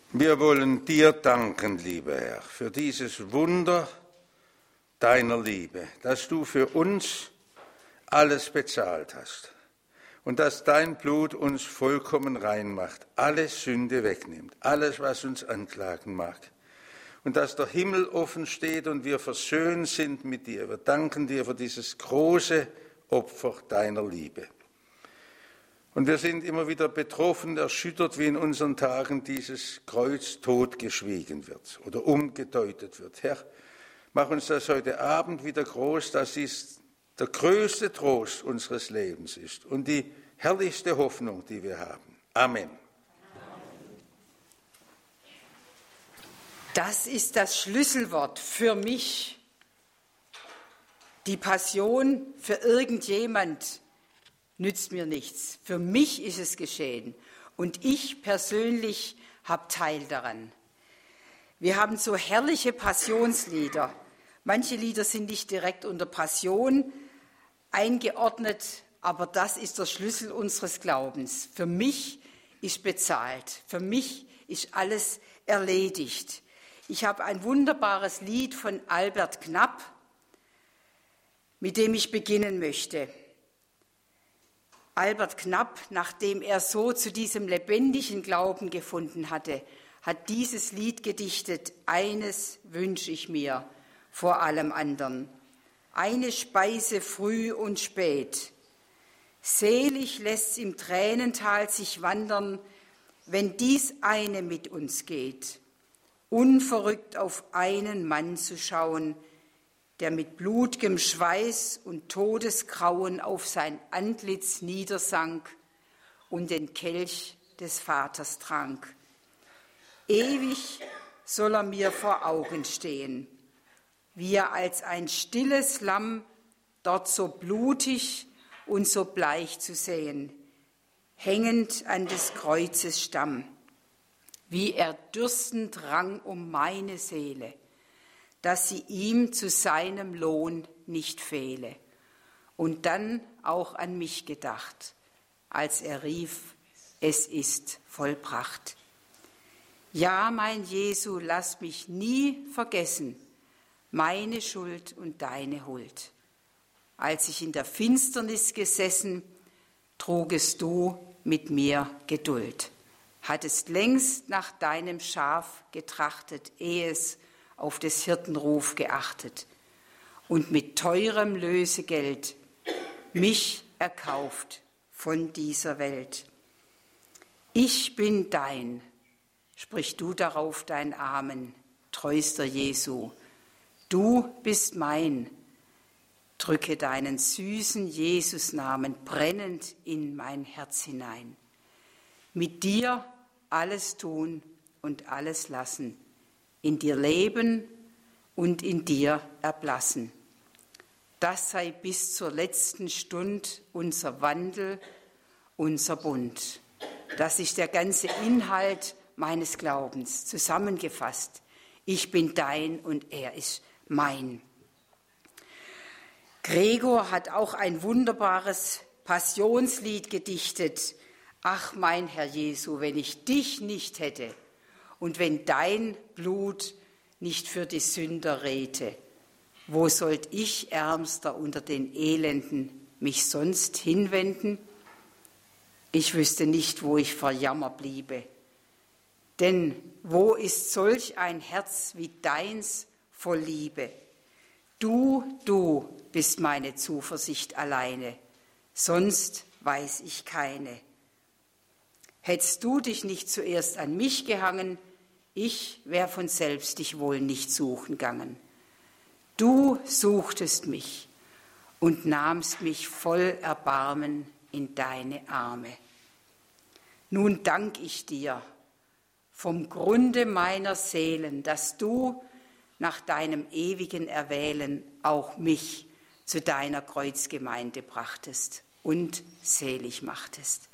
Wir wollen dir danken, lieber Herr, für dieses Wunder deiner Liebe, dass du für uns alles bezahlt hast und dass dein Blut uns vollkommen rein macht, alle Sünde wegnimmt, alles, was uns anklagen mag. Und dass der Himmel offen steht und wir versöhnt sind mit dir. Wir danken dir für dieses große Opfer deiner Liebe. Und wir sind immer wieder betroffen, erschüttert, wie in unseren Tagen dieses Kreuz totgeschwiegen wird oder umgedeutet wird. Herr, mach uns das heute Abend wieder groß, dass es der größte Trost unseres Lebens ist und die herrlichste Hoffnung, die wir haben. Amen. Das ist das Schlüsselwort für mich. Die Passion für irgendjemand nützt mir nichts. Für mich ist es geschehen und ich persönlich habe Teil daran. Wir haben so herrliche Passionslieder. Manche Lieder sind nicht direkt unter Passion eingeordnet, aber das ist der Schlüssel unseres Glaubens. Für mich ist bezahlt, für mich ist alles erledigt. Ich habe ein wunderbares Lied von Albert Knapp, mit dem ich beginnen möchte. Albert Knapp, nachdem er so zu diesem lebendigen Glauben gefunden hatte, hat dieses Lied gedichtet: Eines wünsche ich mir vor allem anderen, eine Speise früh und spät. Selig lässt's im Tränental sich wandern, wenn dies eine mit uns geht, unverrückt auf einen Mann zu schauen, der mit blut'gem Schweiß und Todesgrauen auf sein Antlitz niedersank und den Kelch des Vaters trank. Ewig soll er mir vor Augen stehen, wie er als ein stilles Lamm dort so blutig und so bleich zu sehen, hängend an des Kreuzes Stamm, wie er dürstend rang um meine Seele, dass sie ihm zu seinem Lohn nicht fehle. Und dann auch an mich gedacht, als er rief, es ist vollbracht. Ja, mein Jesu, lass mich nie vergessen, meine Schuld und deine Huld. Als ich in der Finsternis gesessen, trugest du mit mir Geduld, hattest längst nach deinem Schaf getrachtet, ehe es auf des Hirten Ruf geachtet und mit teurem Lösegeld mich erkauft von dieser Welt. Ich bin dein, sprich du darauf dein Amen, treuster Jesu, du bist mein, drücke deinen süßen Jesusnamen brennend in mein Herz hinein. Mit dir alles tun und alles lassen, in dir leben und in dir erblassen. Das sei bis zur letzten Stund unser Wandel, unser Bund. Das ist der ganze Inhalt meines Glaubens, zusammengefasst. Ich bin dein und er ist mein. Gregor hat auch ein wunderbares Passionslied gedichtet. Ach, mein Herr Jesu, wenn ich dich nicht hätte und wenn dein Blut nicht für die Sünder redte, wo sollt ich, Ärmster unter den Elenden, mich sonst hinwenden? Ich wüsste nicht, wo ich vor Jammer bliebe. Denn wo ist solch ein Herz wie deins voll Liebe? Du bist meine Zuversicht alleine, sonst weiß ich keine. Hättest du dich nicht zuerst an mich gehangen, ich wär von selbst dich wohl nicht suchen gegangen. Du suchtest mich und nahmst mich voll Erbarmen in deine Arme. Nun dank ich dir vom Grunde meiner Seelen, dass du nach deinem ewigen Erwählen auch mich zu deiner Kreuzgemeinde brachtest und selig machtest.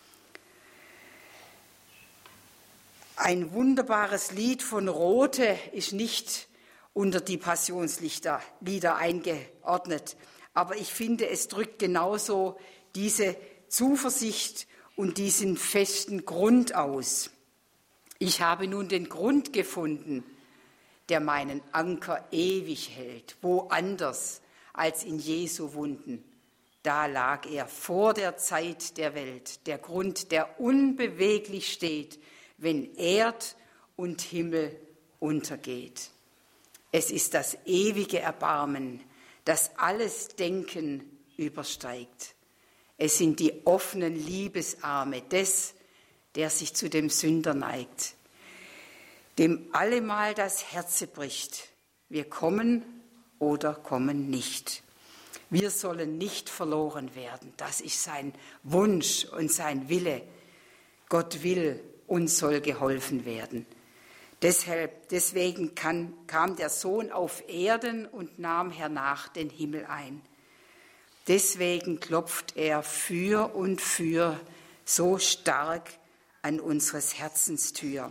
Ein wunderbares Lied von Rothe ist nicht unter die Passionslieder eingeordnet, aber ich finde, es drückt genauso diese Zuversicht und diesen festen Grund aus. Ich habe nun den Grund gefunden, der meinen Anker ewig hält, woanders als in Jesu Wunden. Da lag er vor der Zeit der Welt, der Grund, der unbeweglich steht, wenn Erd und Himmel untergeht. Es ist das ewige Erbarmen, das alles Denken übersteigt. Es sind die offenen Liebesarme des, der sich zu dem Sünder neigt, dem allemal das Herze bricht. Wir kommen oder kommen nicht. Wir sollen nicht verloren werden. Das ist sein Wunsch und sein Wille. Gott will, uns soll geholfen werden. Deswegen kam der Sohn auf Erden und nahm hernach den Himmel ein. Deswegen klopft er für und für so stark an unseres Herzens Tür.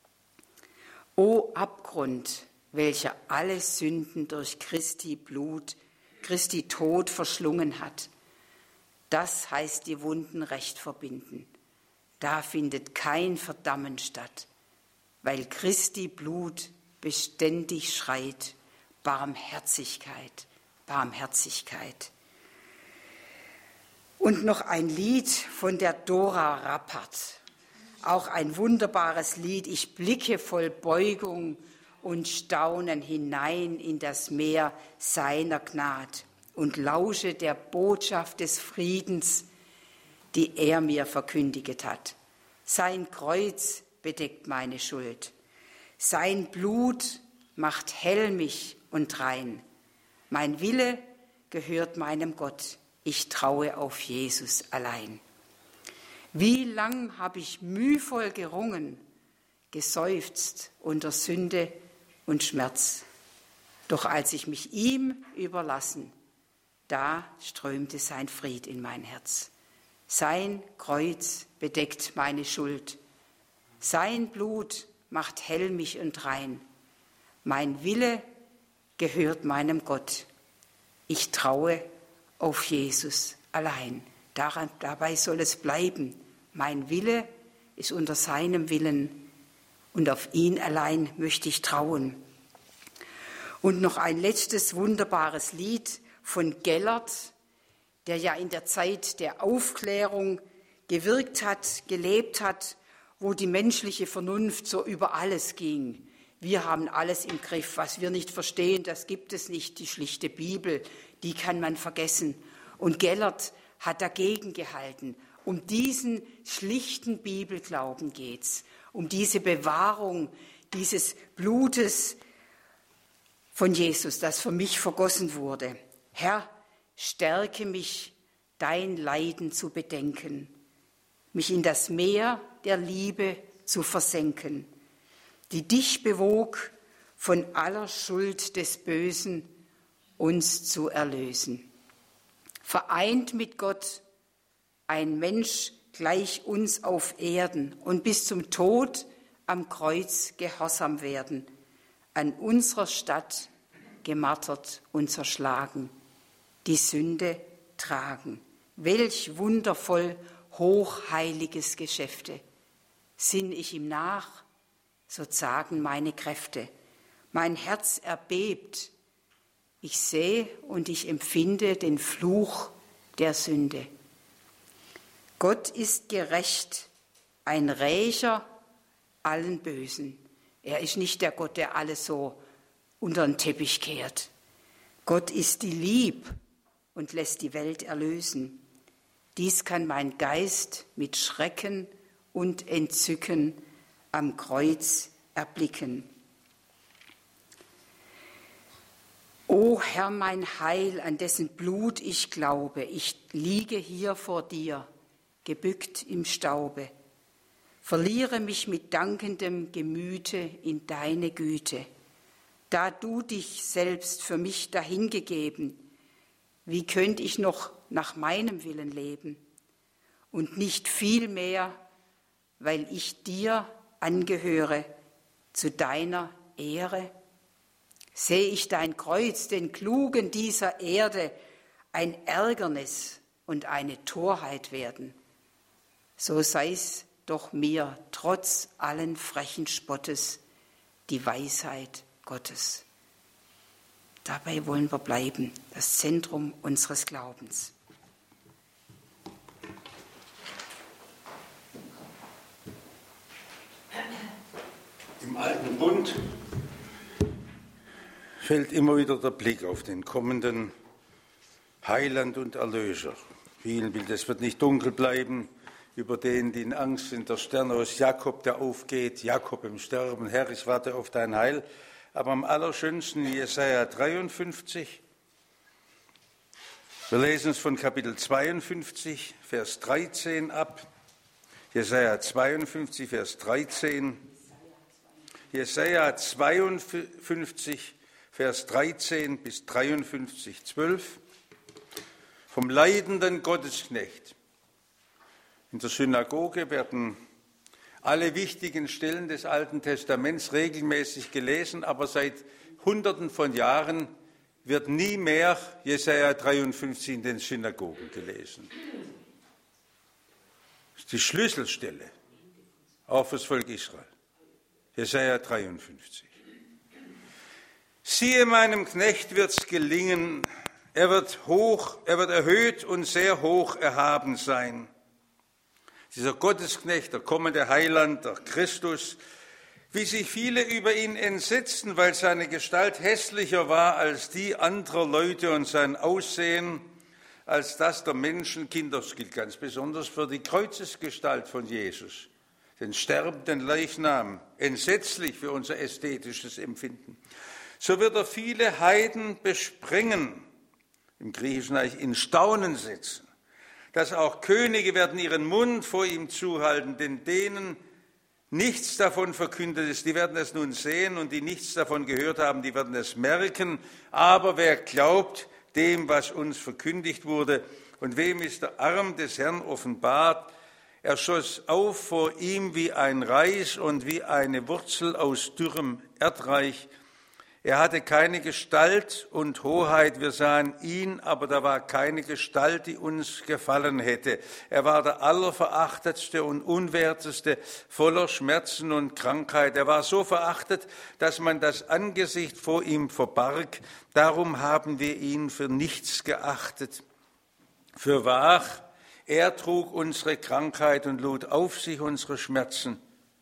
O Abgrund, welcher alle Sünden durch Christi Blut, Christi Tod verschlungen hat. Das heißt die Wunden recht verbinden. Da findet kein Verdammen statt, weil Christi Blut beständig schreit, Barmherzigkeit, Barmherzigkeit. Und noch ein Lied von der Dora Rappert, auch ein wunderbares Lied. Ich blicke voll Beugung und Staunen hinein in das Meer seiner Gnad und lausche der Botschaft des Friedens, die er mir verkündiget hat. Sein Kreuz bedeckt meine Schuld. Sein Blut macht hell mich und rein. Mein Wille gehört meinem Gott. Ich traue auf Jesus allein. Wie lang habe ich mühvoll gerungen, geseufzt unter Sünde und Schmerz. Doch als ich mich ihm überlassen, da strömte sein Fried in mein Herz. Sein Kreuz bedeckt meine Schuld. Sein Blut macht hell mich und rein. Mein Wille gehört meinem Gott. Ich traue auf Jesus allein. Dabei soll es bleiben. Mein Wille ist unter seinem Willen und auf ihn allein möchte ich trauen. Und noch ein letztes wunderbares Lied von Gellert, der ja in der Zeit der Aufklärung gewirkt hat, gelebt hat, wo die menschliche Vernunft so über alles ging. Wir haben alles im Griff, was wir nicht verstehen, das gibt es nicht. Die schlichte Bibel, die kann man vergessen. Und Gellert hat dagegen gehalten. Um diesen schlichten Bibelglauben geht's, um diese Bewahrung dieses Blutes von Jesus, das für mich vergossen wurde. Herr, stärke mich, dein Leiden zu bedenken, mich in das Meer der Liebe zu versenken, die dich bewog, von aller Schuld des Bösen uns zu erlösen. Vereint mit Gott, ein Mensch gleich uns auf Erden und bis zum Tod am Kreuz gehorsam werden, an unserer Stadt gemartert und zerschlagen, die Sünde tragen. Welch wundervoll hochheiliges Geschäfte. Sinn ich ihm nach, so zagen meine Kräfte. Mein Herz erbebt. Ich sehe und ich empfinde den Fluch der Sünde. Gott ist gerecht, ein Rächer allen Bösen. Er ist nicht der Gott, der alles so unter den Teppich kehrt. Gott ist die Lieb und lässt die Welt erlösen. Dies kann mein Geist mit Schrecken und Entzücken am Kreuz erblicken. O Herr, mein Heil, an dessen Blut ich glaube, ich liege hier vor dir, gebückt im Staube, verliere mich mit dankendem Gemüte in deine Güte, da du dich selbst für mich dahingegeben, wie könnte ich noch nach meinem Willen leben und nicht viel mehr, weil ich dir angehöre, zu deiner Ehre? Sehe ich dein Kreuz, den Klugen dieser Erde, ein Ärgernis und eine Torheit werden, so sei's doch mir, trotz allen frechen Spottes, die Weisheit Gottes. Dabei wollen wir bleiben, das Zentrum unseres Glaubens. Im Alten Bund fällt immer wieder der Blick auf den kommenden Heiland und Erlöser. Vielen will, es wird nicht dunkel bleiben über den, die in Angst sind, der Stern aus Jakob, der aufgeht, Jakob im Sterben, Herr, ich warte auf dein Heil. Aber am allerschönsten Jesaja 53. Wir lesen es von Kapitel 52, Vers 13 ab. Jesaja 52, Vers 13. Jesaja 52, Vers 13 bis 53, 12. Vom leidenden Gottesknecht. In der Synagoge werden alle wichtigen Stellen des Alten Testaments regelmäßig gelesen, aber seit Hunderten von Jahren wird nie mehr Jesaja 53 in den Synagogen gelesen. Das ist die Schlüsselstelle, auch für das Volk Israel. Jesaja 53. Siehe, meinem Knecht wird's gelingen, er wird erhöht und sehr hoch erhaben sein. Dieser Gottesknecht, der kommende Heiland, der Christus, wie sich viele über ihn entsetzten, weil seine Gestalt hässlicher war als die anderer Leute und sein Aussehen als das der Menschenkinder. Das gilt ganz besonders für die Kreuzesgestalt von Jesus, den sterbenden Leichnam, entsetzlich für unser ästhetisches Empfinden. So wird er viele Heiden besprengen, im Griechischen eigentlich in Staunen setzen, dass auch Könige werden ihren Mund vor ihm zuhalten, denn denen nichts davon verkündet ist, die werden es nun sehen, und die nichts davon gehört haben, die werden es merken. Aber wer glaubt dem, was uns verkündigt wurde, und wem ist der Arm des Herrn offenbart? Er schoss auf vor ihm wie ein Reis und wie eine Wurzel aus dürrem Erdreich. Er hatte keine Gestalt und Hoheit, wir sahen ihn, aber da war keine Gestalt, die uns gefallen hätte. Er war der Allerverachtetste und Unwerteste, voller Schmerzen und Krankheit. Er war so verachtet, dass man das Angesicht vor ihm verbarg. Darum haben wir ihn für nichts geachtet. Fürwahr, er trug unsere Krankheit und lud auf sich unsere Schmerzen.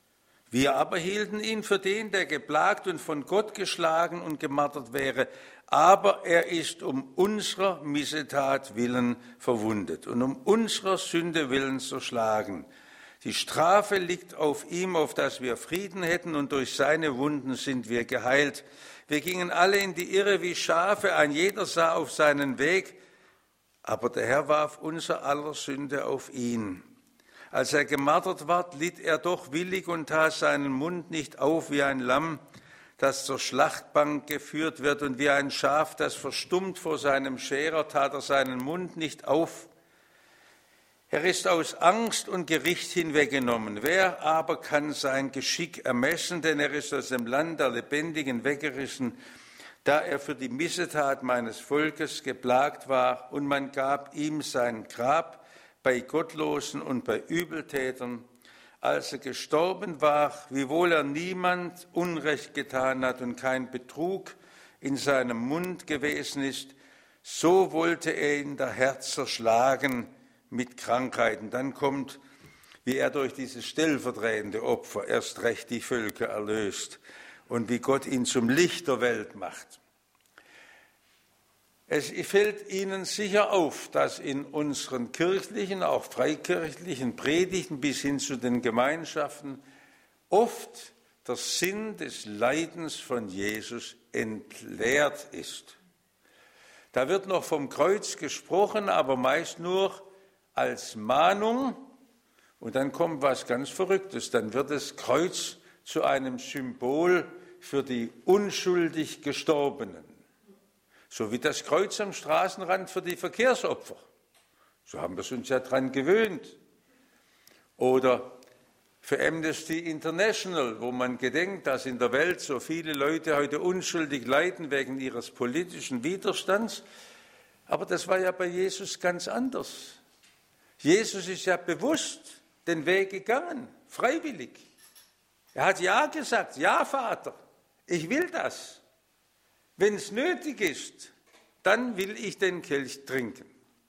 Wir aber hielten ihn für den, der geplagt und von Gott geschlagen und gemartert wäre. Aber er ist um unserer Missetat willen verwundet und um unserer Sünde willen zerschlagen. Die Strafe liegt auf ihm, auf dass wir Frieden hätten, und durch seine Wunden sind wir geheilt. Wir gingen alle in die Irre wie Schafe, ein jeder sah auf seinen Weg, aber der Herr warf unser aller Sünde auf ihn. Als er gemartert ward, litt er doch willig und tat seinen Mund nicht auf wie ein Lamm, das zur Schlachtbank geführt wird, und wie ein Schaf, das verstummt vor seinem Scherer, tat er seinen Mund nicht auf. Er ist aus Angst und Gericht hinweggenommen. Wer aber kann sein Geschick ermessen, denn er ist aus dem Land der Lebendigen weggerissen, da er für die Missetat meines Volkes geplagt war, und man gab ihm sein Grab bei Gottlosen und bei Übeltätern. Als er gestorben war, wiewohl er niemand Unrecht getan hat und kein Betrug in seinem Mund gewesen ist, so wollte er ihn der Herr zerschlagen mit Krankheiten. Dann kommt, wie er durch dieses stellvertretende Opfer erst recht die Völker erlöst und wie Gott ihn zum Licht der Welt macht. Es fällt Ihnen sicher auf, dass in unseren kirchlichen, auch freikirchlichen Predigten bis hin zu den Gemeinschaften oft der Sinn des Leidens von Jesus entleert ist. Da wird noch vom Kreuz gesprochen, aber meist nur als Mahnung, und dann kommt was ganz Verrücktes, dann wird das Kreuz zu einem Symbol für die unschuldig Gestorbenen. So wie das Kreuz am Straßenrand für die Verkehrsopfer. So haben wir es uns ja dran gewöhnt. Oder für Amnesty International, wo man gedenkt, dass in der Welt so viele Leute heute unschuldig leiden wegen ihres politischen Widerstands. Aber das war ja bei Jesus ganz anders. Jesus ist ja bewusst den Weg gegangen. freiwillig. Er hat ja gesagt, ja Vater, ich will das. Wenn es nötig ist, dann will ich den Kelch trinken.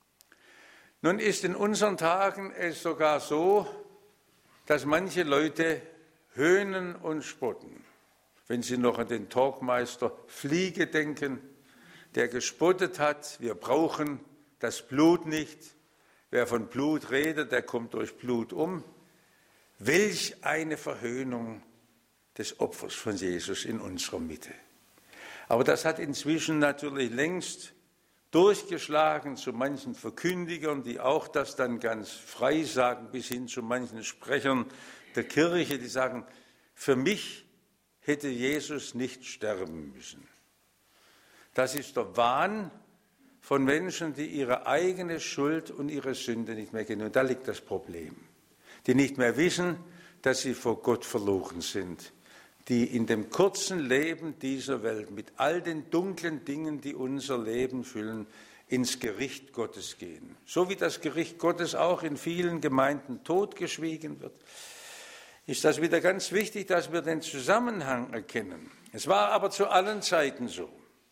Nun ist in unseren Tagen es sogar so, dass manche Leute höhnen und spotten. Wenn Sie noch an den Talkmeister Fliege denken, der gespottet hat, wir brauchen das Blut nicht. Wer von Blut redet, der kommt durch Blut um. Welch eine Verhöhnung des Opfers von Jesus in unserer Mitte. Aber das hat inzwischen natürlich längst durchgeschlagen zu manchen Verkündigern, die auch das dann ganz frei sagen, bis hin zu manchen Sprechern der Kirche, die sagen, für mich hätte Jesus nicht sterben müssen. Das ist der Wahn von Menschen, die ihre eigene Schuld und ihre Sünde nicht mehr kennen. Und da liegt das Problem. Die nicht mehr wissen, dass sie vor Gott verloren sind. Die in dem kurzen Leben dieser Welt mit all den dunklen Dingen, die unser Leben füllen, ins Gericht Gottes gehen. So wie das Gericht Gottes auch in vielen Gemeinden totgeschwiegen wird, ist das wieder ganz wichtig, dass wir den Zusammenhang erkennen. Es war aber zu allen Zeiten so.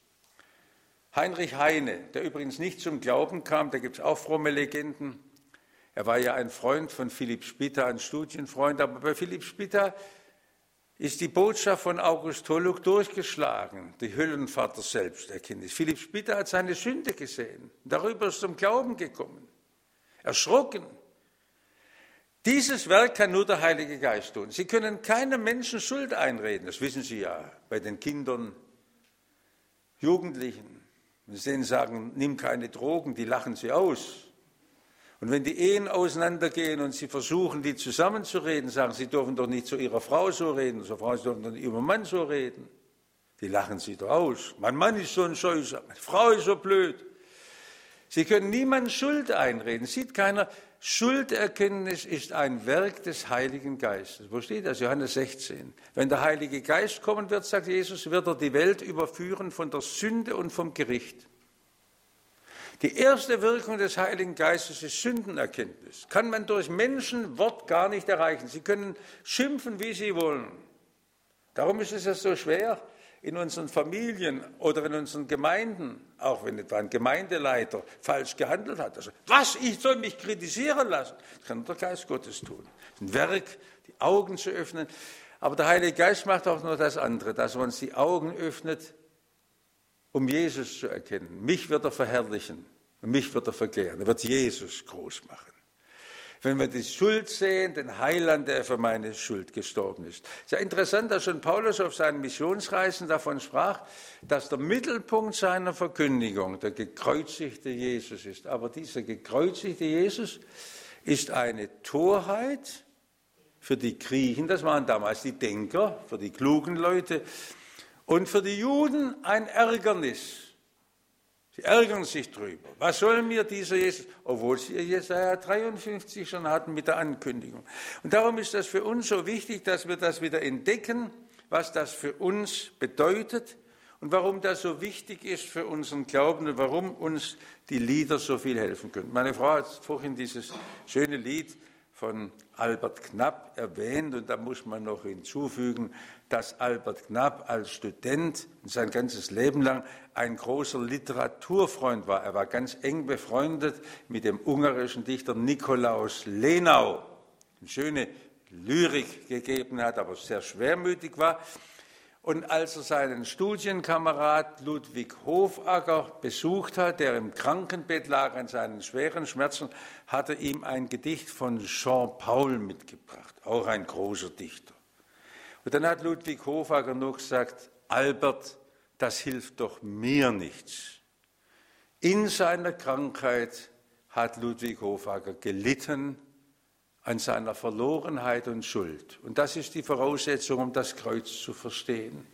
Heinrich Heine, der übrigens nicht zum Glauben kam, da gibt es auch fromme Legenden. Er war ja ein Freund von Philipp Spitta, ein Studienfreund, aber bei Philipp Spitta ist die Botschaft von August Holluck durchgeschlagen, die Höllenfahrt der Selbsterkenntnis. Philipp Spitta hat seine Sünde gesehen, darüber ist zum Glauben gekommen, erschrocken. Dieses Werk kann nur der Heilige Geist tun. Sie können keinem Menschen Schuld einreden, das wissen Sie ja, bei den Kindern, Jugendlichen. Wenn Sie denen sagen, nimm keine Drogen, die lachen Sie aus. Und wenn die Ehen auseinandergehen und Sie versuchen, die zusammenzureden, sagen, Sie dürfen doch nicht zu Ihrer Frau so reden, zur Frau, Sie dürfen doch nicht über Ihren Mann so reden. Die lachen Sie doch aus. Mein Mann ist so ein Scheißer, meine Frau ist so blöd. Sie können niemandem Schuld einreden, sieht keiner. Schulderkenntnis ist ein Werk des Heiligen Geistes. Wo steht das? Johannes 16. Wenn der Heilige Geist kommen wird, sagt Jesus, wird er die Welt überführen von der Sünde und vom Gericht. Die erste Wirkung des Heiligen Geistes ist Sündenerkenntnis. Kann man durch Menschenwort gar nicht erreichen. Sie können schimpfen, wie Sie wollen. Darum ist es ja so schwer, in unseren Familien oder in unseren Gemeinden, auch wenn etwa ein Gemeindeleiter falsch gehandelt hat. Also, was, ich soll mich kritisieren lassen? Das kann der Geist Gottes tun. Das ist ein Werk, die Augen zu öffnen. Aber der Heilige Geist macht auch nur das andere, dass er uns die Augen öffnet, um Jesus zu erkennen. Mich wird er verherrlichen und mich wird er verklären. Er wird Jesus groß machen. Wenn wir die Schuld sehen, den Heiland, der für meine Schuld gestorben ist. Es ist ja interessant, dass schon Paulus auf seinen Missionsreisen davon sprach, dass der Mittelpunkt seiner Verkündigung der gekreuzigte Jesus ist. Aber dieser gekreuzigte Jesus ist eine Torheit für die Griechen, das waren damals die Denker, für die klugen Leute, und für die Juden ein Ärgernis. Sie ärgern sich drüber. Was soll mir dieser Jesus, obwohl sie Jesaja 53 schon hatten mit der Ankündigung. Und darum ist das für uns so wichtig, dass wir das wieder entdecken, was das für uns bedeutet und warum das so wichtig ist für unseren Glauben und warum uns die Lieder so viel helfen können. Meine Frau hat vorhin dieses schöne Lied von Albert Knapp erwähnt und da muss man noch hinzufügen, dass Albert Knapp als Student sein ganzes Leben lang ein großer Literaturfreund war. Er war ganz eng befreundet mit dem ungarischen Dichter Nikolaus Lenau, eine schöne Lyrik gegeben hat, aber sehr schwermütig war. Und als er seinen Studienkamerad Ludwig Hofacker besucht hat, der im Krankenbett lag an seinen schweren Schmerzen, hat er ihm ein Gedicht von Jean Paul mitgebracht, auch ein großer Dichter. Und dann hat Ludwig Hofacker noch gesagt, Albert, das hilft doch mir nichts. In seiner Krankheit hat Ludwig Hofacker gelitten an seiner Verlorenheit und Schuld. Und das ist die Voraussetzung, um das Kreuz zu verstehen.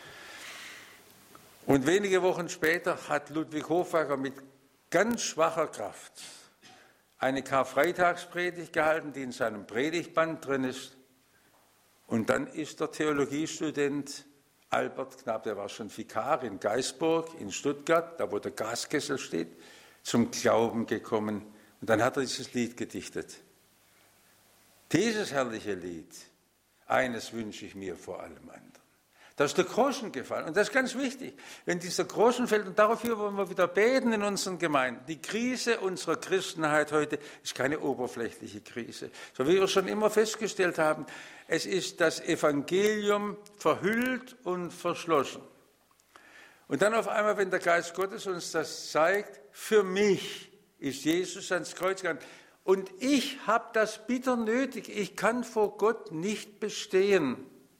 Und wenige Wochen später hat Ludwig Hofacker mit ganz schwacher Kraft eine Karfreitagspredigt gehalten, die in seinem Predigtband drin ist. Und dann ist der Theologiestudent Albert Knapp, der war schon Vikar in Geisburg, in Stuttgart, da wo der Gaskessel steht, zum Glauben gekommen. Und dann hat er dieses Lied gedichtet. Dieses herrliche Lied, eines wünsche ich mir vor allem anderen. Da ist der Groschen gefallen. Und das ist ganz wichtig. Wenn dieser Groschen fällt, und dafür wollen wir wieder beten in unseren Gemeinden. Die Krise unserer Christenheit heute ist keine oberflächliche Krise. So wie wir schon immer festgestellt haben, es ist das Evangelium verhüllt und verschlossen. Und dann auf einmal, wenn der Geist Gottes uns das zeigt, für mich ist Jesus ans Kreuz gegangen. Und ich habe das bitter nötig. Ich kann vor Gott nicht bestehen.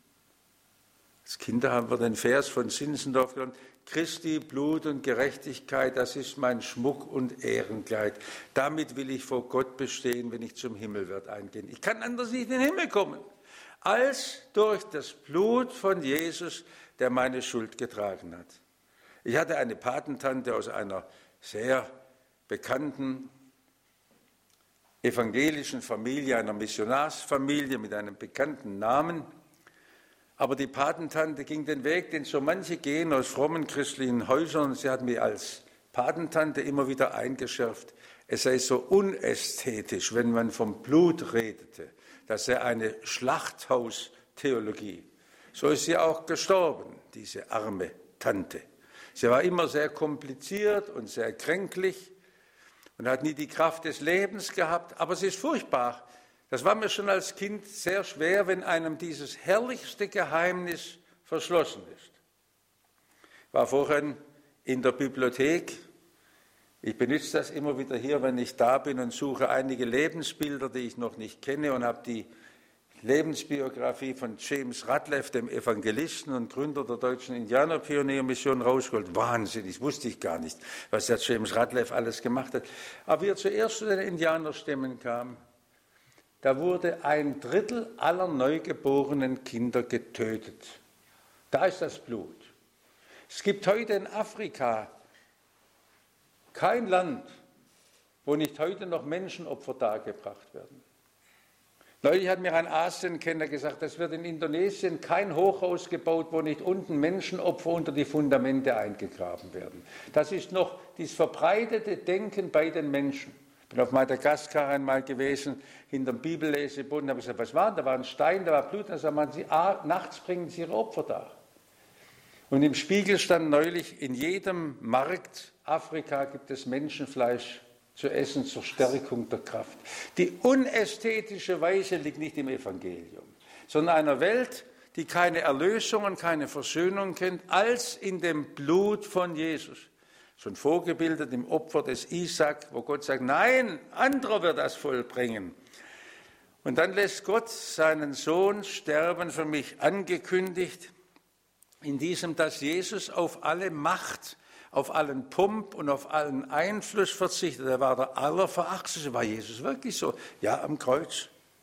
Als Kinder haben wir den Vers von Zinzendorf gelernt: Christi Blut und Gerechtigkeit, das ist mein Schmuck und Ehrenkleid. Damit will ich vor Gott bestehen, wenn ich zum Himmel werde eingehen. Ich kann anders nicht in den Himmel kommen, als durch das Blut von Jesus, der meine Schuld getragen hat. Ich hatte eine Patentante aus einer sehr bekannten evangelischen Familie, einer Missionarsfamilie mit einem bekannten Namen. Aber die Patentante ging den Weg, den so manche gehen aus frommen christlichen Häusern. Und sie hat mir als Patentante immer wieder eingeschärft, es sei so unästhetisch, wenn man vom Blut redete. Das sei eine Schlachthaustheologie. So ist sie auch gestorben, diese arme Tante. Sie war immer sehr kompliziert und sehr kränklich und hat nie die Kraft des Lebens gehabt. Aber sie ist furchtbar. Das war mir schon als Kind sehr schwer, wenn einem dieses herrlichste Geheimnis verschlossen ist. Ich war vorhin in der Bibliothek. Ich benutze das immer wieder hier, wenn ich da bin, und suche einige Lebensbilder, die ich noch nicht kenne, und habe die Lebensbiografie von James Radcliffe, dem Evangelisten und Gründer der deutschen Indianerpioniermission, rausgeholt. Wahnsinnig, wusste ich gar nicht, was der James Radcliffe alles gemacht hat. Aber wie er zuerst zu den Indianerstämmen kam, da wurde 1/3 aller neugeborenen Kinder getötet. Da ist das Blut. Es gibt heute in Afrika kein Land, wo nicht heute noch Menschenopfer dargebracht werden. Neulich hat mir ein Asienkenner gesagt, es wird in Indonesien kein Hochhaus gebaut, wo nicht unten Menschenopfer unter die Fundamente eingegraben werden. Das ist noch das verbreitete Denken bei den Menschen. Ich bin auf Madagaskar einmal gewesen, hinterm Bibelleseboden, habe gesagt, was war? Da war ein Stein, da war Blut, dann sagt man, nachts bringen sie ihre Opfer dar. Und im Spiegel stand neulich, in jedem Markt Afrika gibt es Menschenfleisch zu essen zur Stärkung der Kraft. Die unästhetische Weise liegt nicht im Evangelium, sondern einer Welt, die keine Erlösung und keine Versöhnung kennt, als in dem Blut von Jesus. Schon vorgebildet im Opfer des Isaak, wo Gott sagt, nein, anderer wird das vollbringen. Und dann lässt Gott seinen Sohn sterben für mich, angekündigt, in diesem, dass Jesus auf alle Macht, auf allen Pomp und auf allen Einfluss verzichtet. Er war der Allerverachteste. War Jesus wirklich so? Ja, am Kreuz.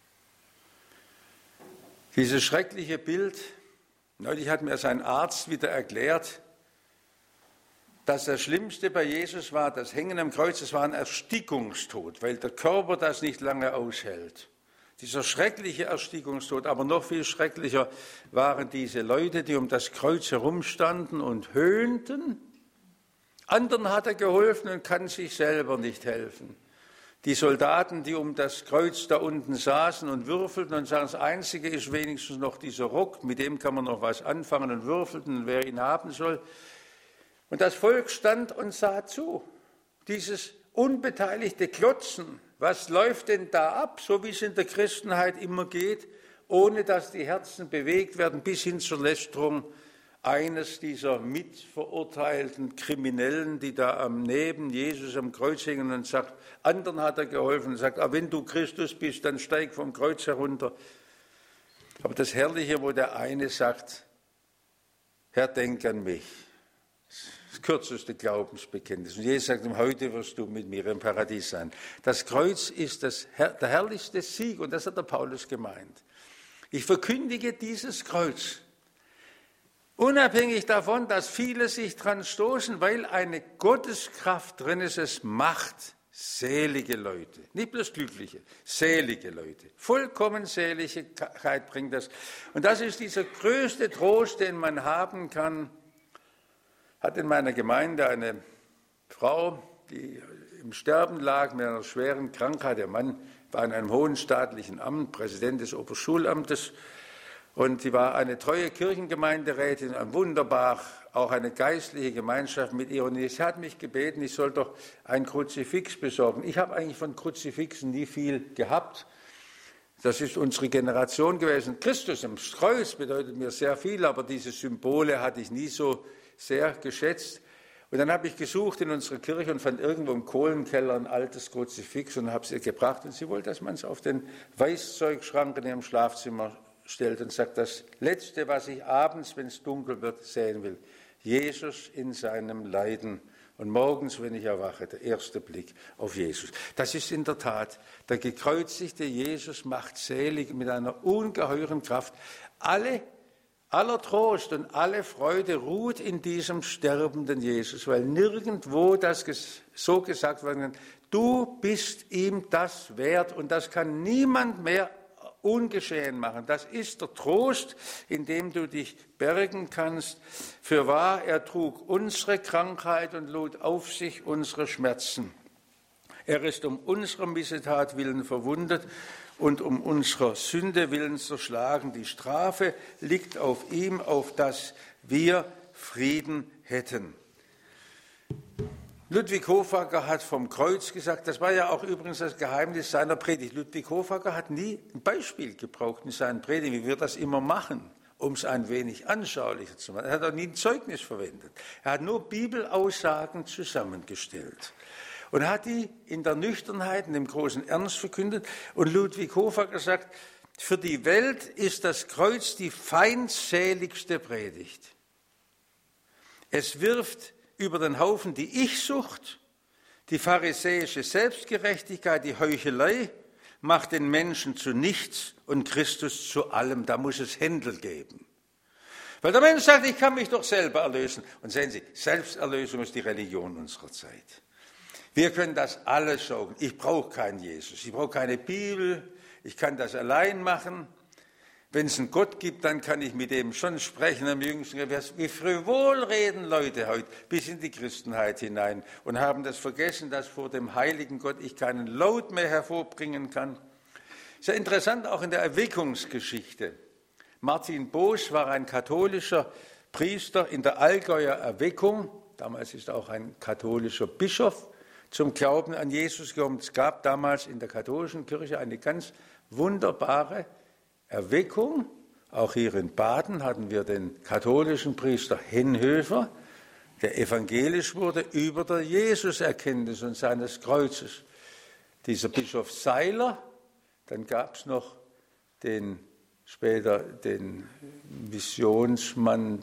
Dieses schreckliche Bild, neulich hat mir sein Arzt wieder erklärt, dass das Schlimmste bei Jesus war, das Hängen am Kreuz, das war ein Erstickungstod, weil der Körper das nicht lange aushält. Dieser schreckliche Erstickungstod, aber noch viel schrecklicher waren diese Leute, die um das Kreuz herumstanden und höhnten. Anderen hat er geholfen und kann sich selber nicht helfen. Die Soldaten, die um das Kreuz da unten saßen und würfelten und sagen, das Einzige ist wenigstens noch dieser Rock, mit dem kann man noch was anfangen, und würfelten, wer ihn haben soll. Und das Volk stand und sah zu. Dieses unbeteiligte Klotzen, was läuft denn da ab, so wie es in der Christenheit immer geht, ohne dass die Herzen bewegt werden, bis hin zur Lästerung eines dieser mitverurteilten Kriminellen, die da neben Jesus am Kreuz hängen und sagt, anderen hat er geholfen und sagt, wenn du Christus bist, dann steig vom Kreuz herunter. Aber das Herrliche, wo der eine sagt, Herr, denk an mich. Das kürzeste Glaubensbekenntnis. Und Jesus sagt ihm, heute wirst du mit mir im Paradies sein. Das Kreuz ist der herrlichste Sieg, und das hat der Paulus gemeint. Ich verkündige dieses Kreuz, unabhängig davon, dass viele sich dran stoßen, weil eine Gotteskraft drin ist, es macht selige Leute, nicht bloß glückliche, selige Leute. Vollkommen Seligkeit bringt das. Und das ist dieser größte Trost, den man haben kann. Hat in meiner Gemeinde eine Frau, die im Sterben lag mit einer schweren Krankheit. Der Mann war in einem hohen staatlichen Amt, Präsident des Oberschulamtes. Und sie war eine treue Kirchengemeinderätin, wunderbar, auch eine geistliche Gemeinschaft mit ihr. Und sie hat mich gebeten, ich soll doch ein Kruzifix besorgen. Ich habe eigentlich von Kruzifixen nie viel gehabt. Das ist unsere Generation gewesen. Christus am Kreuz bedeutet mir sehr viel, aber diese Symbole hatte ich nie so sehr geschätzt. Und dann habe ich gesucht in unserer Kirche und fand irgendwo im Kohlenkeller ein altes Kruzifix und habe es ihr gebracht. Und sie wollte, dass man es auf den Weißzeugschrank in ihrem Schlafzimmer stellt und sagt, das Letzte, was ich abends, wenn es dunkel wird, sehen will, Jesus in seinem Leiden. Und morgens, wenn ich erwache, der erste Blick auf Jesus. Das ist in der Tat, der gekreuzigte Jesus macht selig mit einer ungeheuren Kraft. Aller Trost und alle Freude ruht in diesem sterbenden Jesus, weil nirgendwo das so gesagt werden kann, du bist ihm das wert und das kann niemand mehr ungeschehen machen. Das ist der Trost, in dem du dich bergen kannst. Fürwahr, er trug unsere Krankheit und lud auf sich unsere Schmerzen. Er ist um unserer Missetat willen verwundet und um unserer Sünde willen zerschlagen. Die Strafe liegt auf ihm, auf dass wir Frieden hätten. Ludwig Hofacker hat vom Kreuz gesagt, das war ja auch übrigens das Geheimnis seiner Predigt. Ludwig Hofacker hat nie ein Beispiel gebraucht in seinen Predigten, wie wir das immer machen, um es ein wenig anschaulicher zu machen. Er hat auch nie ein Zeugnis verwendet. Er hat nur Bibelaussagen zusammengestellt und hat die in der Nüchternheit, in dem großen Ernst verkündet. Und Ludwig Hofacker sagt, für die Welt ist das Kreuz die feindseligste Predigt. Es wirft über den Haufen die Ich-Sucht, die pharisäische Selbstgerechtigkeit, die Heuchelei, macht den Menschen zu nichts und Christus zu allem. Da muss es Händel geben. Weil der Mensch sagt, ich kann mich doch selber erlösen. Und sehen Sie, Selbsterlösung ist die Religion unserer Zeit. Wir können das alles sagen. Ich brauche keinen Jesus, ich brauche keine Bibel, ich kann das allein machen. Wenn es einen Gott gibt, dann kann ich mit dem schon sprechen. Am jüngsten wie frivol reden Leute heute bis in die Christenheit hinein und haben das vergessen, dass vor dem heiligen Gott ich keinen Laut mehr hervorbringen kann. Sehr interessant auch in der Erweckungsgeschichte. Martin Boos war ein katholischer Priester in der Allgäuer Erweckung. Damals ist auch ein katholischer Bischof zum Glauben an Jesus gekommen. Es gab damals in der katholischen Kirche eine ganz wunderbare Erweckung. Auch hier in Baden hatten wir den katholischen Priester Hennhöfer, der evangelisch wurde über der Jesuserkenntnis und seines Kreuzes. Dieser Bischof Seiler, dann gab es noch später den Missionsmann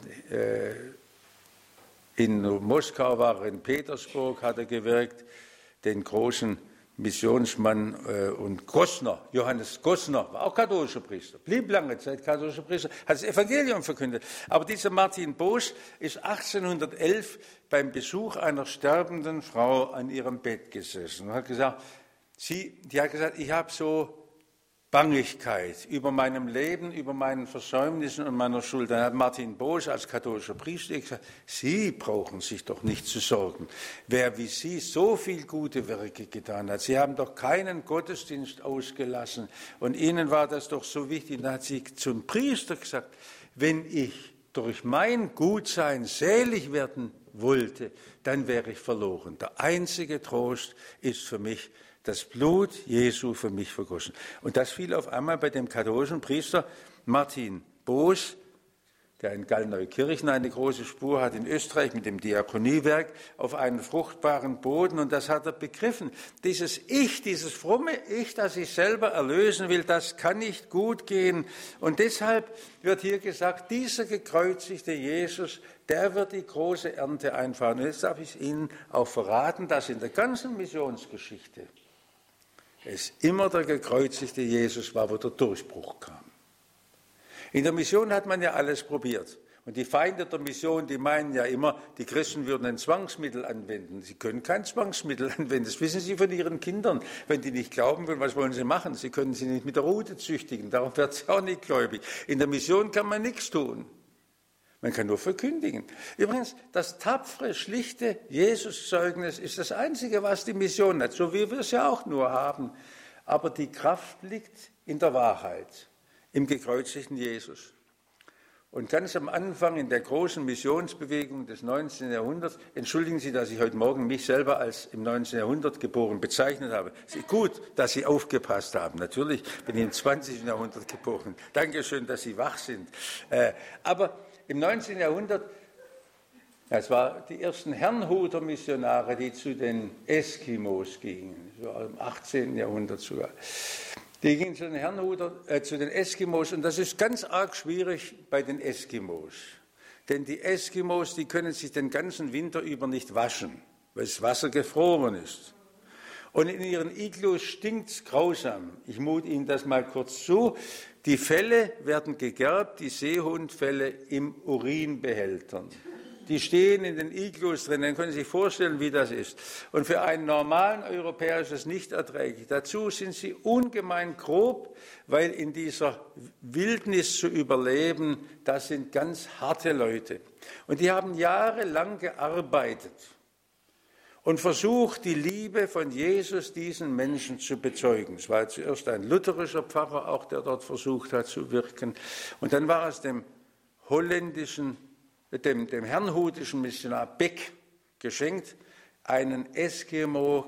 in Moskau, war in Petersburg, hat er gewirkt, den großen Missionsmann und Gossner, Johannes Gossner, war auch katholischer Priester, blieb lange Zeit katholischer Priester, hat das Evangelium verkündet. Aber dieser Martin Boos ist 1811 beim Besuch einer sterbenden Frau an ihrem Bett gesessen und hat gesagt, die hat gesagt, ich habe so Bangigkeit über meinem Leben, über meinen Versäumnissen und meiner Schuld. Dann hat Martin Boos als katholischer Priester gesagt, Sie brauchen sich doch nicht zu sorgen. Wer wie Sie so viel gute Werke getan hat, Sie haben doch keinen Gottesdienst ausgelassen und Ihnen war das doch so wichtig. Dann hat sie zum Priester gesagt, wenn ich durch mein Gutsein selig werden wollte, dann wäre ich verloren. Der einzige Trost ist für mich das Blut Jesu für mich vergossen. Und das fiel auf einmal bei dem katholischen Priester Martin Boos, der in Gallneukirchen eine große Spur hat in Österreich mit dem Diakoniewerk, auf einen fruchtbaren Boden. Und das hat er begriffen. Dieses Ich, dieses fromme Ich, das ich selber erlösen will, das kann nicht gut gehen. Und deshalb wird hier gesagt, dieser gekreuzigte Jesus, der wird die große Ernte einfahren. Und jetzt darf ich Ihnen auch verraten, dass in der ganzen Missionsgeschichte es immer der gekreuzigte Jesus war, wo der Durchbruch kam. In der Mission hat man ja alles probiert. Und die Feinde der Mission, die meinen ja immer, die Christen würden ein Zwangsmittel anwenden. Sie können kein Zwangsmittel anwenden. Das wissen Sie von Ihren Kindern. Wenn die nicht glauben wollen, was wollen sie machen? Sie können sie nicht mit der Rute züchtigen. Darum wird sie auch nicht gläubig. In der Mission kann man nichts tun. Man kann nur verkündigen. Übrigens, das tapfere, schlichte Jesus-Zeugnis ist das Einzige, was die Mission hat, so wie wir es ja auch nur haben. Aber die Kraft liegt in der Wahrheit, im gekreuzigten Jesus. Und ganz am Anfang in der großen Missionsbewegung des 19. Jahrhunderts, entschuldigen Sie, dass ich heute Morgen mich selber als im 19. Jahrhundert geboren bezeichnet habe. Es ist gut, dass Sie aufgepasst haben. Natürlich bin ich im 20. Jahrhundert geboren. Dankeschön, dass Sie wach sind. Aber im 19. Jahrhundert, es waren die ersten Herrnhuter Missionare, die zu den Eskimos gingen. Das war im 18. Jahrhundert sogar. Die gingen zu den Eskimos, und das ist ganz arg schwierig bei den Eskimos. Denn die Eskimos, die können sich den ganzen Winter über nicht waschen, weil das Wasser gefroren ist. Und in ihren Iglus stinkt es grausam. Ich mute Ihnen das mal kurz zu. Die Felle werden gegerbt, die Seehundfelle im Urinbehältern. Die stehen in den Iglus drin, dann können Sie sich vorstellen, wie das ist. Und für einen normalen Europäer ist es nicht erträglich. Dazu sind sie ungemein grob, weil in dieser Wildnis zu überleben, das sind ganz harte Leute. Und die haben jahrelang gearbeitet und versucht, die Liebe von Jesus diesen Menschen zu bezeugen. Es war zuerst ein lutherischer Pfarrer auch, der dort versucht hat zu wirken. Und dann war es dem herrnhutischen Missionar Beck geschenkt, einen Eskimo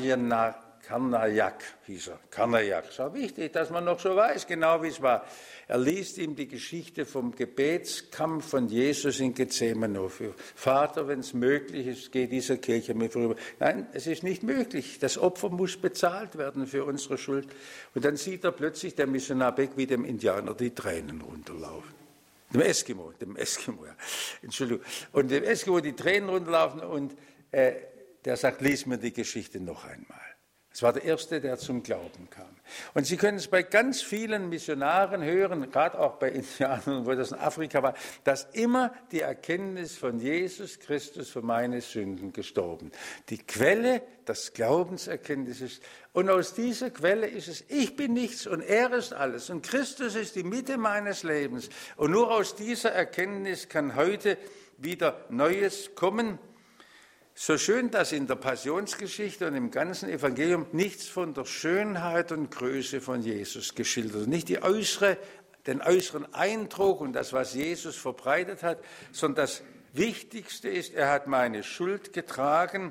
Karnayak hieß er. Karnayak. Es war wichtig, dass man noch so weiß, genau wie es war. Er liest ihm die Geschichte vom Gebetskampf von Jesus in Gethsemane für. Vater, wenn es möglich ist, geht dieser Kelch an mir vorüber. Nein, es ist nicht möglich. Das Opfer muss bezahlt werden für unsere Schuld. Und dann sieht er plötzlich, der Missionar Beck, wie dem Indianer die Tränen runterlaufen. Dem Eskimo, ja. Entschuldigung. Und dem Eskimo die Tränen runterlaufen, und der sagt, lies mir die Geschichte noch einmal. Es war der Erste, der zum Glauben kam. Und Sie können es bei ganz vielen Missionaren hören, gerade auch bei Indianern, wo das in Afrika war, dass immer die Erkenntnis von Jesus Christus für meine Sünden gestorben. Die Quelle des Glaubenserkenntnisses. Und aus dieser Quelle ist es, ich bin nichts und er ist alles. Und Christus ist die Mitte meines Lebens. Und nur aus dieser Erkenntnis kann heute wieder Neues kommen. So schön, dass in der Passionsgeschichte und im ganzen Evangelium nichts von der Schönheit und Größe von Jesus geschildert wird. Nicht den äußeren Eindruck und das, was Jesus verbreitet hat, sondern das Wichtigste ist, er hat meine Schuld getragen.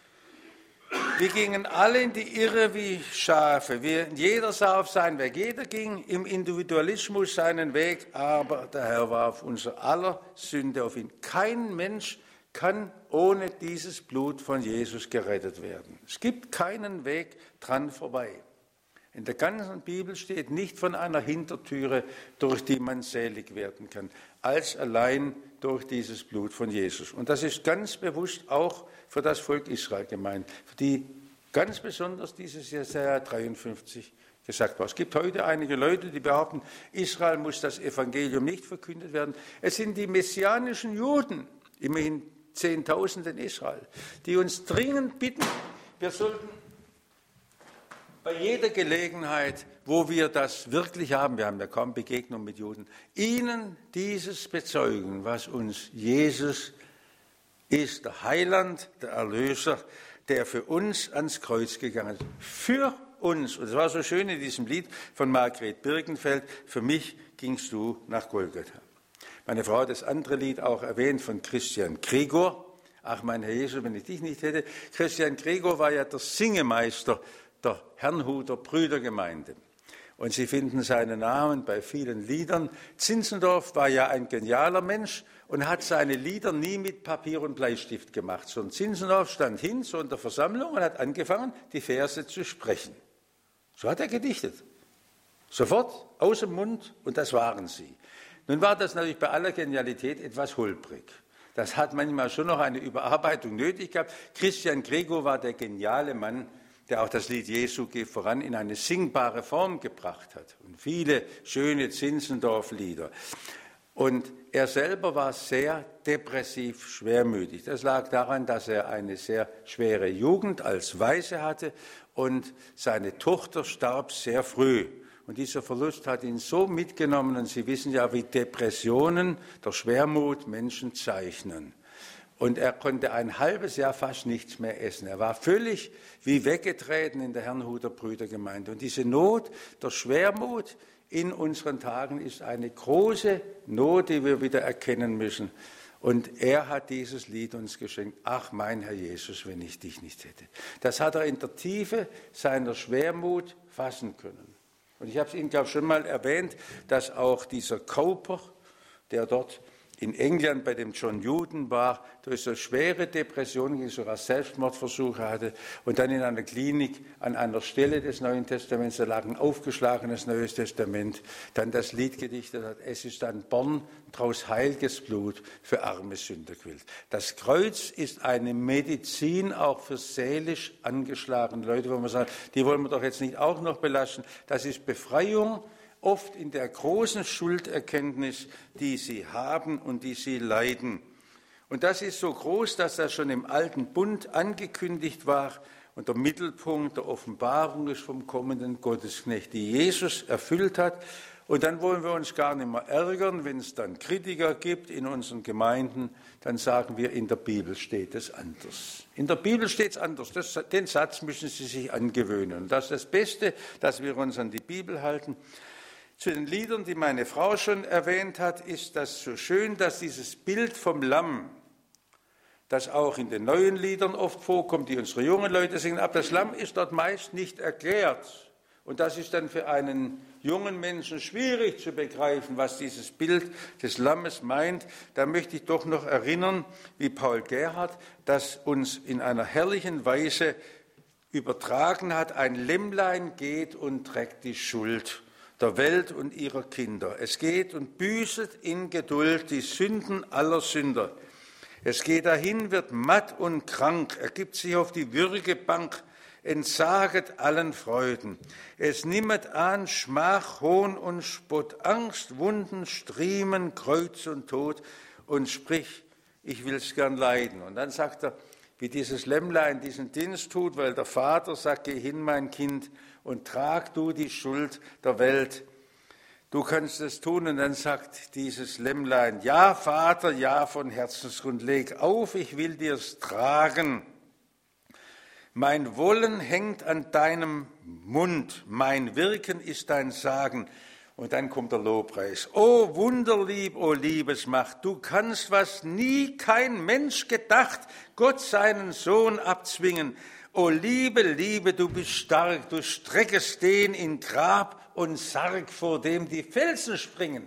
Wir gingen alle in die Irre wie Schafe. Jeder sah auf seinen Weg. Jeder ging im Individualismus seinen Weg, aber der Herr warf unser aller Sünde auf ihn. Kein Mensch kann ohne dieses Blut von Jesus gerettet werden. Es gibt keinen Weg dran vorbei. In der ganzen Bibel steht nicht von einer Hintertüre, durch die man selig werden kann, als allein durch dieses Blut von Jesus. Und das ist ganz bewusst auch für das Volk Israel gemeint, für die ganz besonders dieses Jesaja 53 gesagt war. Es gibt heute einige Leute, die behaupten, Israel muss das Evangelium nicht verkündet werden. Es sind die messianischen Juden, immerhin Zehntausende in Israel, die uns dringend bitten, wir sollten bei jeder Gelegenheit, wo wir das wirklich haben, wir haben ja kaum Begegnung mit Juden, ihnen dieses bezeugen, was uns Jesus ist, der Heiland, der Erlöser, der für uns ans Kreuz gegangen ist. Für uns. Und es war so schön in diesem Lied von Margret Birkenfeld, für mich gingst du nach Golgatha. Meine Frau hat das andere Lied auch erwähnt von Christian Gregor. Ach, mein Herr Jesus, wenn ich dich nicht hätte. Christian Gregor war ja der Singemeister der Herrnhuter Brüdergemeinde. Und Sie finden seinen Namen bei vielen Liedern. Zinzendorf war ja ein genialer Mensch und hat seine Lieder nie mit Papier und Bleistift gemacht, sondern Zinzendorf stand hin, so in der Versammlung, und hat angefangen, die Verse zu sprechen. So hat er gedichtet. Sofort aus dem Mund, und das waren sie. Nun war das natürlich bei aller Genialität etwas holprig. Das hat manchmal schon noch eine Überarbeitung nötig gehabt. Christian Gregor war der geniale Mann, der auch das Lied Jesu geht voran in eine singbare Form gebracht hat. Und viele schöne Zinzendorf-Lieder. Und er selber war sehr depressiv, schwermütig. Das lag daran, dass er eine sehr schwere Jugend als Waise hatte und seine Tochter starb sehr früh. Und dieser Verlust hat ihn so mitgenommen, und Sie wissen ja, wie Depressionen, der Schwermut Menschen zeichnen. Und er konnte ein halbes Jahr fast nichts mehr essen. Er war völlig wie weggetreten in der Herrnhuter Brüdergemeinde. Und diese Not, der Schwermut in unseren Tagen ist eine große Not, die wir wieder erkennen müssen. Und er hat dieses Lied uns geschenkt. Ach, mein Herr Jesus, wenn ich dich nicht hätte. Das hat er in der Tiefe seiner Schwermut fassen können. Und ich habe es Ihnen, glaube ich, schon mal erwähnt, dass auch dieser Cowper, der dort in England bei dem John Newton war, durch so schwere Depressionen ging, sogar Selbstmordversuche hatte und dann in einer Klinik an einer Stelle des Neuen Testaments, da lag ein aufgeschlagenes Neues Testament, dann das Lied gedichtet hat, es ist ein Born draus heilges Blut für arme Sünder quillt. Das Kreuz ist eine Medizin auch für seelisch angeschlagene Leute, wo man sagt, die wollen wir doch jetzt nicht auch noch belasten. Das ist Befreiung, oft in der großen Schulderkenntnis, die sie haben und die sie leiden. Und das ist so groß, dass das schon im Alten Bund angekündigt war und der Mittelpunkt der Offenbarung ist vom kommenden Gottesknecht, die Jesus erfüllt hat. Und dann wollen wir uns gar nicht mehr ärgern, wenn es dann Kritiker gibt in unseren Gemeinden, dann sagen wir, in der Bibel steht es anders. In der Bibel steht es anders. Den Satz müssen Sie sich angewöhnen. Und das ist das Beste, dass wir uns an die Bibel halten. Zu den Liedern, die meine Frau schon erwähnt hat, ist das so schön, dass dieses Bild vom Lamm, das auch in den neuen Liedern oft vorkommt, die unsere jungen Leute singen, aber das Lamm ist dort meist nicht erklärt. Und das ist dann für einen jungen Menschen schwierig zu begreifen, was dieses Bild des Lammes meint. Da möchte ich doch noch erinnern, wie Paul Gerhardt das uns in einer herrlichen Weise übertragen hat. Ein Lämmlein geht und trägt die Schuld der Welt und ihrer Kinder. Es geht und büßet in Geduld die Sünden aller Sünder. Es geht dahin, wird matt und krank, ergibt sich auf die Würgebank, entsaget allen Freuden. Es nimmet an Schmach, Hohn und Spott, Angst, Wunden, Striemen, Kreuz und Tod und sprich, ich will's gern leiden. Und dann sagt er, wie dieses Lämmlein diesen Dienst tut, weil der Vater sagt, geh hin, mein Kind, und trag du die Schuld der Welt. Du kannst es tun. Und dann sagt dieses Lämmlein, ja, Vater, ja, von Herzensgrund, leg auf, ich will dir's tragen. Mein Wollen hängt an deinem Mund, mein Wirken ist dein Sagen. Und dann kommt der Lobpreis. O Wunderlieb, o Liebesmacht, du kannst, was nie kein Mensch gedacht, Gott seinen Sohn abzwingen. O Liebe, Liebe, du bist stark, du streckest den in Grab und Sarg, vor dem die Felsen springen.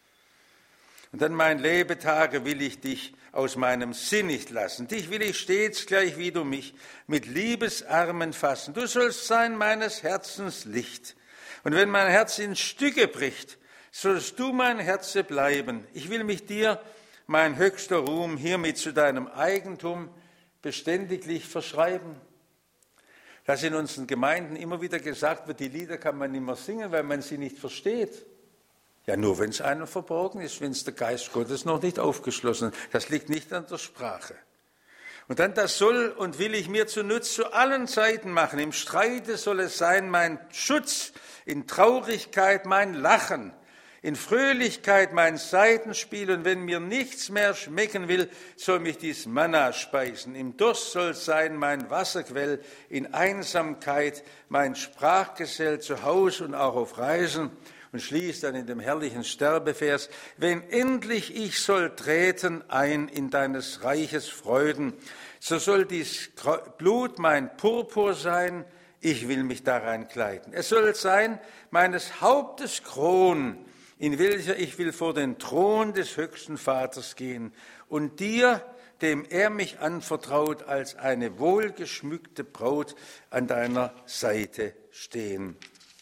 Und dann, mein Lebetage, will ich dich aus meinem Sinn nicht lassen. Dich will ich stets, gleich wie du mich, mit Liebesarmen fassen. Du sollst sein meines Herzens Licht. Und wenn mein Herz in Stücke bricht, sollst du mein Herze bleiben. Ich will mich dir, mein höchster Ruhm, hiermit zu deinem Eigentum beständiglich verschreiben. Dass in unseren Gemeinden immer wieder gesagt wird, die Lieder kann man nicht mehr singen, weil man sie nicht versteht. Ja, nur wenn es einem verborgen ist, wenn es der Geist Gottes noch nicht aufgeschlossen hat. Das liegt nicht an der Sprache. Und dann, das soll und will ich mir zunutz zu allen Zeiten machen. Im Streite soll es sein mein Schutz, in Traurigkeit mein Lachen, in Fröhlichkeit mein Saitenspiel. Und wenn mir nichts mehr schmecken will, soll mich dies Manna speisen. Im Durst soll sein mein Wasserquell, in Einsamkeit mein Sprachgesell zu Haus und auch auf Reisen. Und schließt dann in dem herrlichen Sterbevers, wenn endlich ich soll treten ein in deines Reiches Freuden, so soll dies Blut mein Purpur sein, ich will mich darein kleiden. Es soll sein meines Hauptes Kron, in welcher ich will vor den Thron des höchsten Vaters gehen und dir, dem er mich anvertraut, als eine wohlgeschmückte Braut an deiner Seite stehen.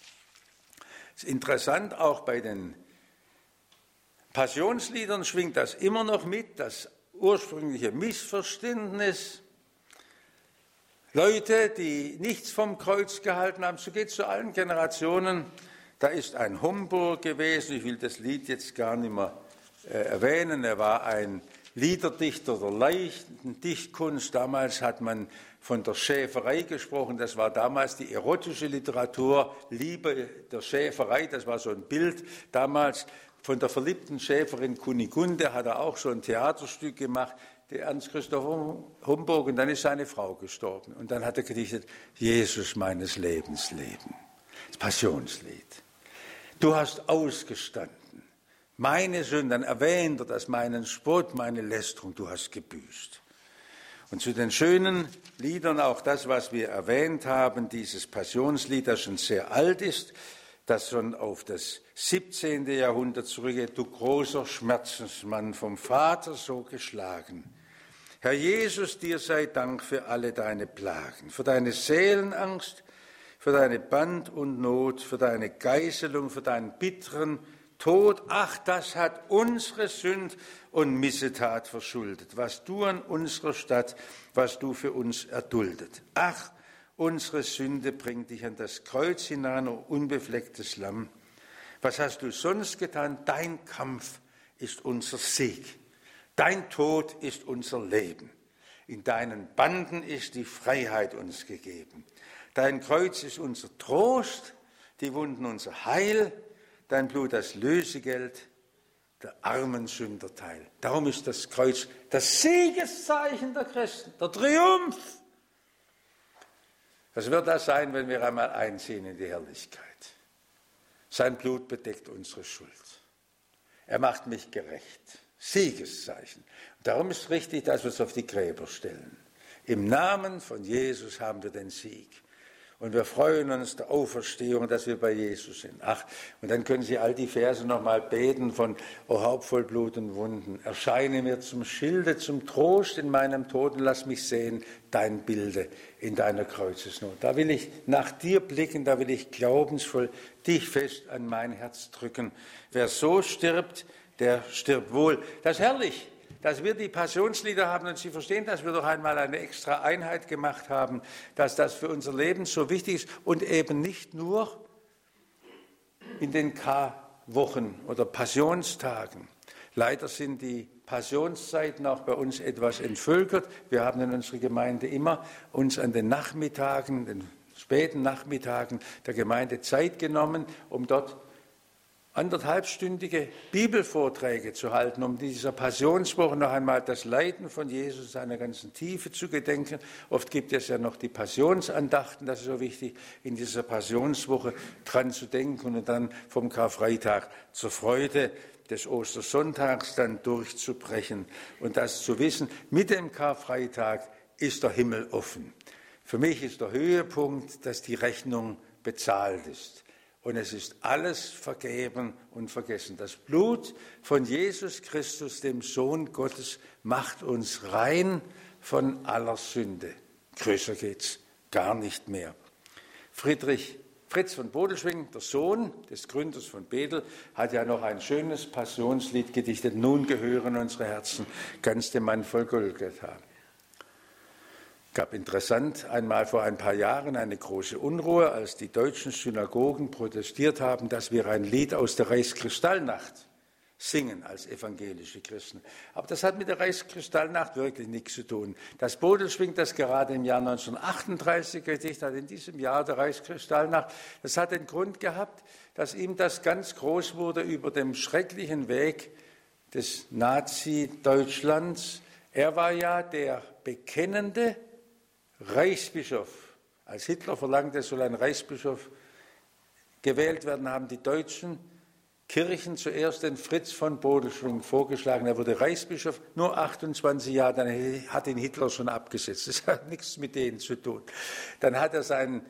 Es ist interessant, auch bei den Passionsliedern schwingt das immer noch mit, das ursprüngliche Missverständnis. Leute, die nichts vom Kreuz gehalten haben, so geht es zu allen Generationen. Da ist ein Homburg gewesen, ich will das Lied jetzt gar nicht mehr erwähnen, er war ein Liederdichter der leichten Dichtkunst. Damals hat man von der Schäferei gesprochen, das war damals die erotische Literatur, Liebe der Schäferei, das war so ein Bild damals. Von der verliebten Schäferin Kunigunde hat er auch so ein Theaterstück gemacht. der Ernst Christoph Homburg, und dann ist seine Frau gestorben. Und dann hat er gedichtet, Jesus meines Lebens Leben, das Passionslied. Du hast ausgestanden meine Sünden, erwähnt er das, meinen Spott, meine Lästerung, du hast gebüßt. Und zu den schönen Liedern auch das, was wir erwähnt haben, dieses Passionslied, das schon sehr alt ist, das schon auf das 17. Jahrhundert zurückgeht, du großer Schmerzensmann, vom Vater so geschlagen. Herr Jesus, dir sei Dank für alle deine Plagen, für deine Seelenangst, für deine Band und Not, für deine Geißelung, für deinen bitteren Tod. Ach, das hat unsere Sünd und Missetat verschuldet, was du an unserer Stadt, was du für uns erduldet. Ach, unsere Sünde bringt dich an das Kreuz hinein, o unbeflecktes Lamm. Was hast du sonst getan? Dein Kampf ist unser Sieg. Dein Tod ist unser Leben. In deinen Banden ist die Freiheit uns gegeben. Dein Kreuz ist unser Trost, die Wunden unser Heil, dein Blut das Lösegeld, der armen Sünder Teil. Darum ist das Kreuz das Siegeszeichen der Christen, der Triumph. Was wird das sein, wenn wir einmal einziehen in die Herrlichkeit? Sein Blut bedeckt unsere Schuld. Er macht mich gerecht. Siegeszeichen. Und darum ist richtig, dass wir es auf die Gräber stellen. Im Namen von Jesus haben wir den Sieg. Und wir freuen uns der Auferstehung, dass wir bei Jesus sind. Ach, und dann können Sie all die Verse nochmal beten von O Haupt voll Blut und Wunden. Erscheine mir zum Schilde, zum Trost in meinem Tod und lass mich sehen, dein Bilde in deiner Kreuzesnot. Da will ich nach dir blicken, da will ich glaubensvoll dich fest an mein Herz drücken. Wer so stirbt, der stirbt wohl. Das ist herrlich, dass wir die Passionslieder haben und Sie verstehen, dass wir doch einmal eine extra Einheit gemacht haben, dass das für unser Leben so wichtig ist und eben nicht nur in den Karwochen oder Passionstagen. Leider sind die Passionszeiten auch bei uns etwas entvölkert. Wir haben in unserer Gemeinde immer uns an den Nachmittagen, den späten Nachmittagen der Gemeinde Zeit genommen, um dort anderthalbstündige Bibelvorträge zu halten, um dieser Passionswoche noch einmal das Leiden von Jesus in seiner ganzen Tiefe zu gedenken. Oft gibt es ja noch die Passionsandachten, das ist so wichtig, in dieser Passionswoche dran zu denken und dann vom Karfreitag zur Freude des Ostersonntags dann durchzubrechen und das zu wissen, mit dem Karfreitag ist der Himmel offen. Für mich ist der Höhepunkt, dass die Rechnung bezahlt ist. Und es ist alles vergeben und vergessen. Das Blut von Jesus Christus, dem Sohn Gottes, macht uns rein von aller Sünde. Größer geht's gar nicht mehr. Fritz von Bodelschwingh, der Sohn des Gründers von Bethel, hat ja noch ein schönes Passionslied gedichtet. Nun gehören unsere Herzen ganz dem Mann voll Golgatha. Gab interessant einmal vor ein paar Jahren eine große Unruhe, als die deutschen Synagogen protestiert haben, dass wir ein Lied aus der Reichskristallnacht singen als evangelische Christen. Aber das hat mit der Reichskristallnacht wirklich nichts zu tun. Das Bodelschwingh, das gerade im Jahr 1938 gedichtet hat, in diesem Jahr der Reichskristallnacht, das hat den Grund gehabt, dass ihm das ganz groß wurde über dem schrecklichen Weg des Nazi-Deutschlands. Er war ja der bekennende Reichsbischof. Als Hitler verlangte, es soll ein Reichsbischof gewählt werden, haben die deutschen Kirchen zuerst den Fritz von Bodelschwingh vorgeschlagen. Er wurde Reichsbischof, nur 28 Jahre, dann hat ihn Hitler schon abgesetzt. Das hat nichts mit denen zu tun. Dann hat er seinen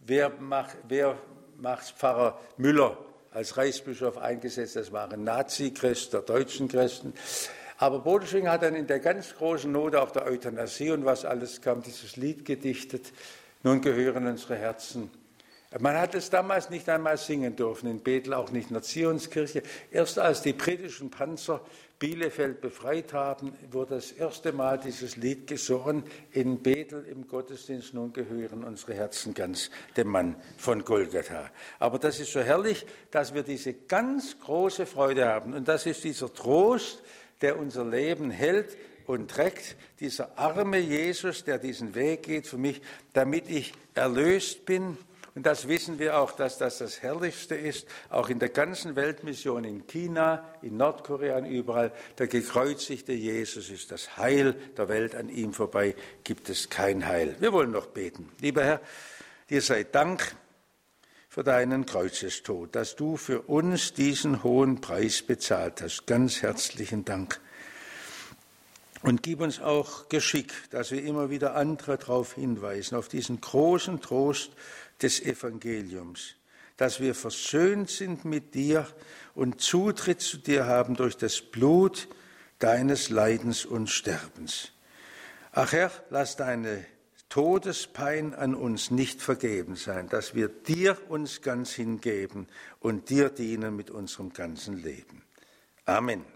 Wehrmachtspfarrer Müller als Reichsbischof eingesetzt. Das war ein Nazi-Christ der deutschen Christen. Aber Bodelschwingh hat dann in der ganz großen Not auch der Euthanasie und was alles kam, dieses Lied gedichtet. Nun gehören unsere Herzen. Man hat es damals nicht einmal singen dürfen, in Bethel auch nicht in der Zionskirche. Erst als die britischen Panzer Bielefeld befreit haben, wurde das erste Mal dieses Lied gesungen in Bethel im Gottesdienst. Nun gehören unsere Herzen ganz dem Mann von Golgatha. Aber das ist so herrlich, dass wir diese ganz große Freude haben. Und das ist dieser Trost, der unser Leben hält und trägt, dieser arme Jesus, der diesen Weg geht für mich, damit ich erlöst bin Und das wissen wir auch, dass das Herrlichste ist, auch in der ganzen Weltmission, in China, in Nordkorea und überall. Der gekreuzigte Jesus ist das Heil der Welt. An ihm vorbei gibt es kein Heil. Wir wollen noch beten. Lieber Herr, dir sei Dank für deinen Kreuzestod, dass du für uns diesen hohen Preis bezahlt hast. Ganz herzlichen Dank. Und gib uns auch Geschick, dass wir immer wieder andere darauf hinweisen, auf diesen großen Trost des Evangeliums, dass wir versöhnt sind mit dir und Zutritt zu dir haben durch das Blut deines Leidens und Sterbens. Ach Herr, lass deine Todespein an uns nicht vergeben sein, dass wir dir uns ganz hingeben und dir dienen mit unserem ganzen Leben. Amen.